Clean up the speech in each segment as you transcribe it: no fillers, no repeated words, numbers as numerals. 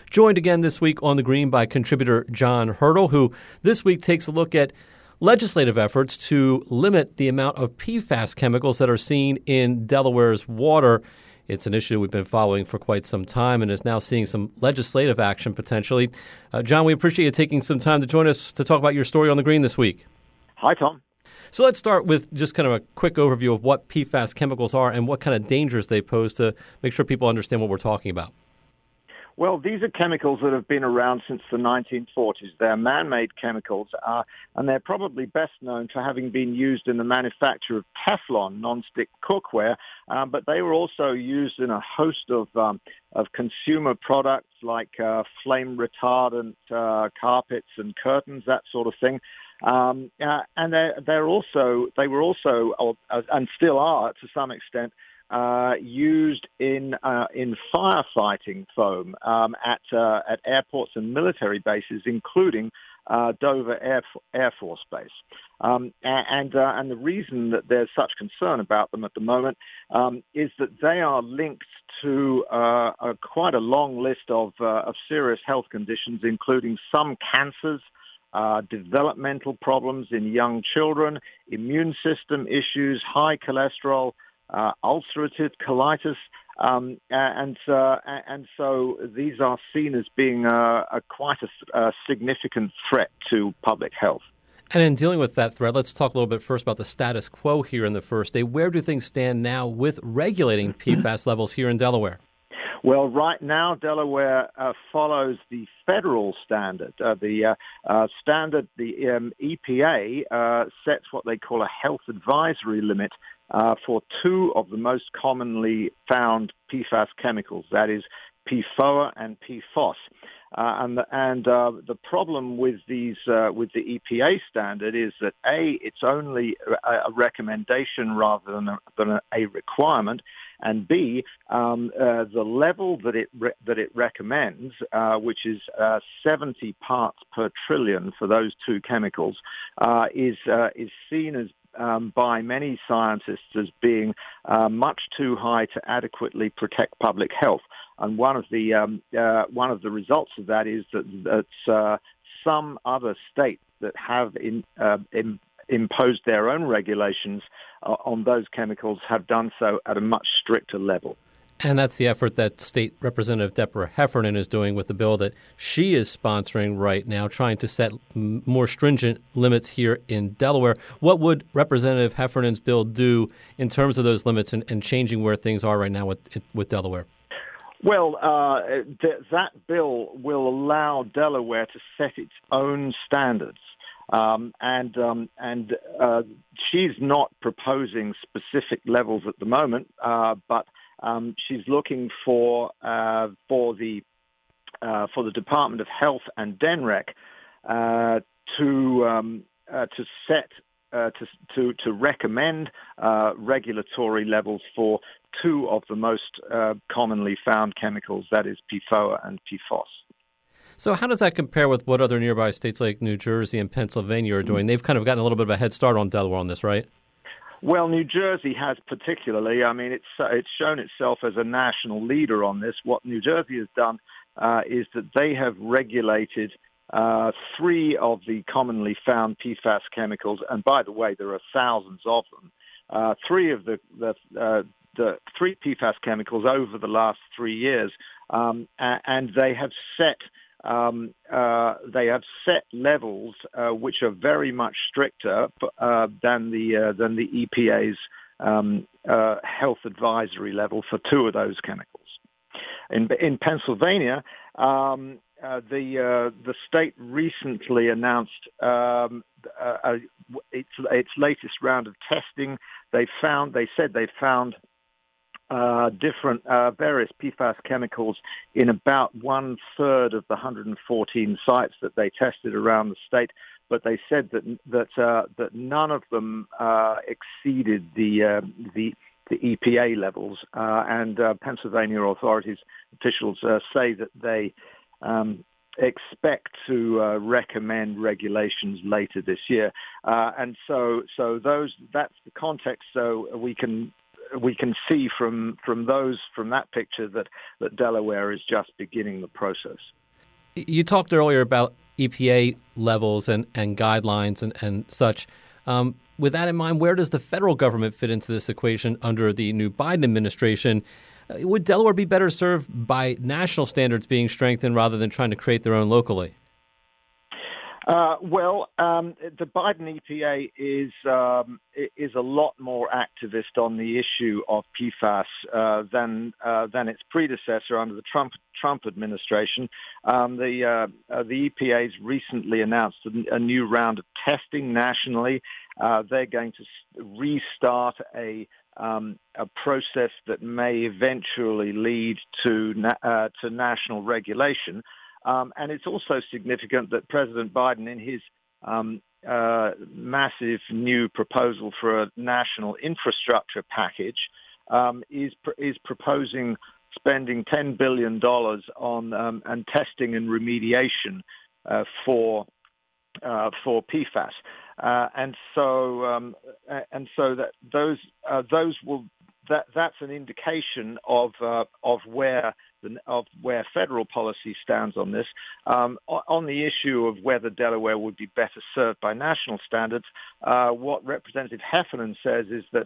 Joined again this week on The Green by contributor John Hurdle, who this week takes a look at legislative efforts to limit the amount of PFAS chemicals that are seen in Delaware's water. It's an issue we've been following for quite some time and is now seeing some legislative action potentially. John, we appreciate you taking some time to join us to talk about your story on The Green this week. Hi, Tom. So let's start with just kind of a quick overview of what PFAS chemicals are and what kind of dangers they pose to make sure people understand what we're talking about. Well, these are chemicals that have been around since the 1940s. They're man-made chemicals, and they're probably best known for having been used in the manufacture of Teflon non-stick cookware, but they were also used in a host of consumer products like flame retardant carpets and curtains, that sort of thing. And they were also, and still are to some extent, used in firefighting foam at airports and military bases, including Dover Air Force Base. And the reason that there's such concern about them at the moment is that they are linked to quite a long list of serious health conditions, including some cancers, developmental problems in young children, immune system issues, high cholesterol, ulcerative colitis, and so these are seen as being quite a significant threat to public health. And in dealing with that threat, let's talk a little bit first about the status quo here in the first day. Where do things stand now with regulating PFAS levels here in Delaware? Well, right now, Delaware follows the federal standard. The EPA sets what they call a health advisory limit for two of the most commonly found PFAS chemicals, that is PFOA and PFOS. And the problem with these with the EPA standard is that it's only a recommendation rather than a requirement, and B, the level that it recommends, which is 70 parts per trillion for those two chemicals, is seen as by many scientists as being much too high to adequately protect public health. And one of the results of that is that some other states that have imposed their own regulations on those chemicals have done so at a much stricter level. And that's the effort that State Representative Deborah Heffernan is doing with the bill that she is sponsoring right now, trying to set more stringent limits here in Delaware. What would Representative Heffernan's bill do in terms of those limits and changing where things are right now with Delaware? Well, that bill will allow Delaware to set its own standards. And she's not proposing specific levels at the moment, but she's looking for the Department of Health and DENREC to recommend regulatory levels for two of the most commonly found chemicals, that is PFOA and PFOS. So how does that compare with what other nearby states like New Jersey and Pennsylvania are doing? They've kind of gotten a little bit of a head start on Delaware on this, right? Well, New Jersey has particularly. I mean, it's shown itself as a national leader on this. What New Jersey has done is that they have regulated three of the commonly found PFAS chemicals, and by the way, there are thousands of them. Three of the three PFAS chemicals over the last 3 years, and they have set levels which are very much stricter than the EPA's health advisory level for two of those chemicals. In Pennsylvania, the state recently announced its latest round of testing. They said they found different various PFAS chemicals in about 1/3 of the 114 sites that they tested around the state, but they said that none of them exceeded the EPA levels, and Pennsylvania officials say that they expect to recommend regulations later this year, and so that's the context. So we can we can see from that picture that Delaware is just beginning the process. You talked earlier about EPA levels and guidelines and such. With that in mind, where does the federal government fit into this equation under the new Biden administration? Would Delaware be better served by national standards being strengthened rather than trying to create their own locally? The Biden EPA is a lot more activist on the issue of PFAS than its predecessor under the Trump administration. The EPA's recently announced a new round of testing nationally. They're going to restart a process that may eventually lead to national regulation. And it's also significant that President Biden, in his massive new proposal for a national infrastructure package, is proposing spending $10 billion on and testing and remediation for PFAS, and so that's an indication of where federal policy stands on this. On the issue of whether Delaware would be better served by national standards, what Representative Heffernan says is that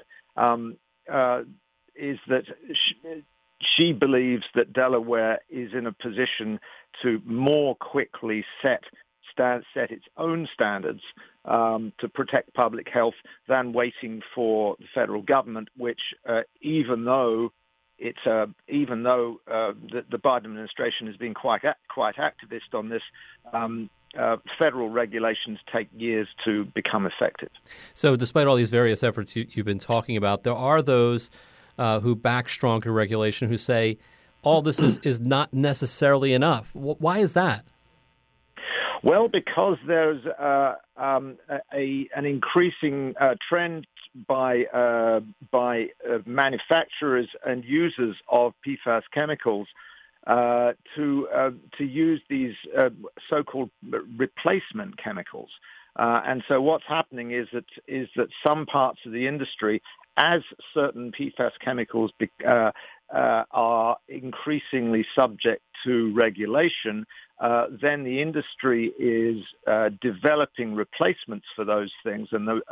she believes that Delaware is in a position to more quickly set its own standards to protect public health than waiting for the federal government, which even though the Biden administration has been quite activist on this, federal regulations take years to become effective. So despite all these various efforts you've been talking about, there are those who back stronger regulation who say all this is not necessarily enough. Why is that? Well, because there's an increasing trend by manufacturers and users of PFAS chemicals to use these so-called replacement chemicals. And so what's happening is that some parts of the industry, as certain PFAS chemicals are increasingly subject to regulation, then the industry is developing replacements for those things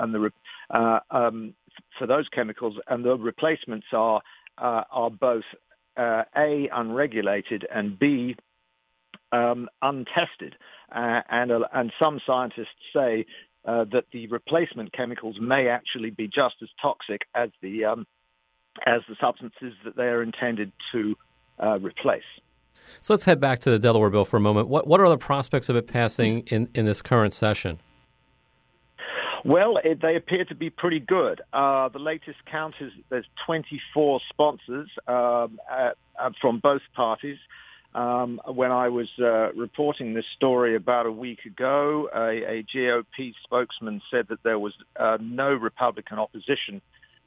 for those chemicals, and the replacements are both A, unregulated, and B, untested. And some scientists say that the replacement chemicals may actually be just as toxic as the substances that they are intended to replace. So let's head back to the Delaware bill for a moment. What are the prospects of it passing in this current session? Well, they appear to be pretty good. The latest count is there's 24 sponsors from both parties. When I was reporting this story about a week ago, a GOP spokesman said that there was no Republican opposition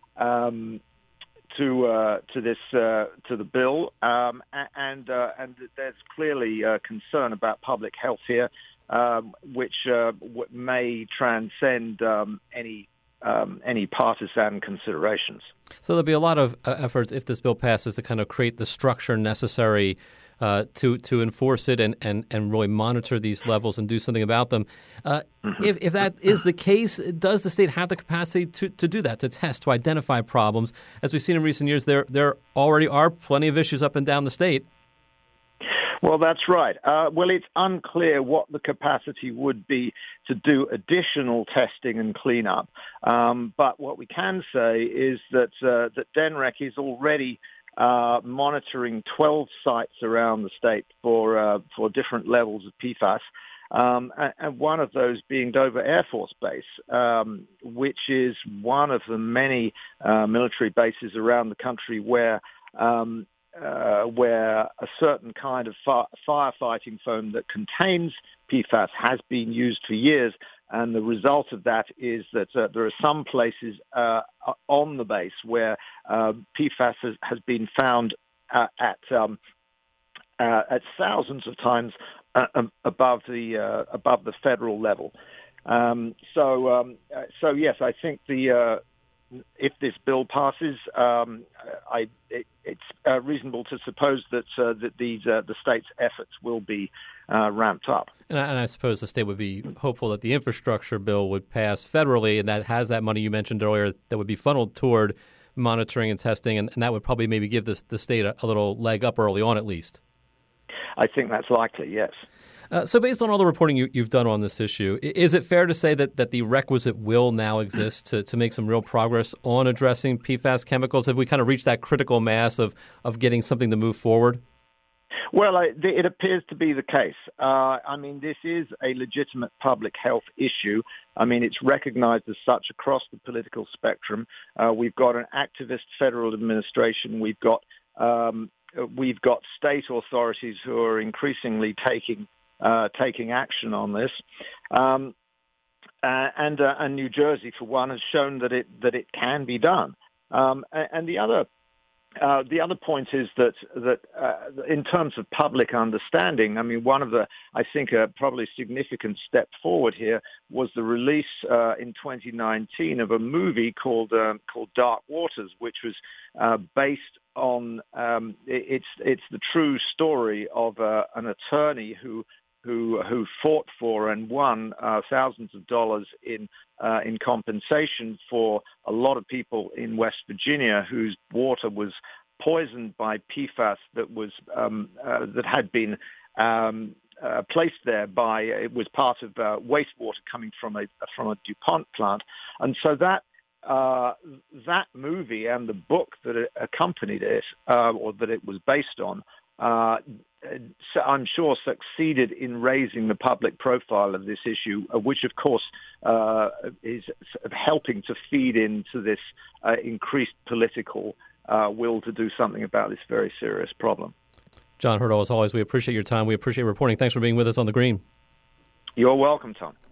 to the bill, and there's clearly concern about public health here, which may transcend any partisan considerations. So there'll be a lot of efforts, if this bill passes, to kind of create the structure necessary to enforce it and really monitor these levels and do something about them. If that is the case, does the state have the capacity to do that, to test, to identify problems? As we've seen in recent years, there already are plenty of issues up and down the state. Well, that's right. Well, it's unclear what the capacity would be to do additional testing and cleanup. But what we can say is that DENREC is already monitoring 12 sites around the state for different levels of PFAS, and one of those being Dover Air Force Base, which is one of the many military bases around the country where a certain kind of firefighting foam that contains PFAS has been used for years. And the result of that is that there are some places on the base where PFAS has been found at thousands of times above the federal level. So yes, I think the if this bill passes, it's reasonable to suppose that the state's efforts will be ramped up. And I suppose the state would be hopeful that the infrastructure bill would pass federally, and that has that money you mentioned earlier that would be funneled toward monitoring and testing, and that would probably maybe give the state a little leg up early on at least. I think that's likely, yes. So based on all the reporting you've done on this issue, is it fair to say that the requisite will now exist to make some real progress on addressing PFAS chemicals? Have we kind of reached that critical mass of getting something to move forward? Well, it appears to be the case. This is a legitimate public health issue. It's recognized as such across the political spectrum. We've got an activist federal administration. We've got state authorities who are increasingly taking action on this, and New Jersey, for one, has shown that it can be done. And the other point is that in terms of public understanding, one of the, I think, a probably significant step forward here was the release in 2019 of a movie called Dark Waters, which was based on it's the true story of an attorney who fought for and won thousands of dollars in compensation for a lot of people in West Virginia whose water was poisoned by PFAS that had been placed there by, it was part of wastewater coming from a DuPont plant, and so that movie and the book that accompanied it, or that it was based on, I'm sure succeeded in raising the public profile of this issue, which of course is helping to feed into this increased political will to do something about this very serious problem. John Hurtle, as always, we appreciate your time. We appreciate reporting. Thanks for being with us on The Green. You're welcome, Tom.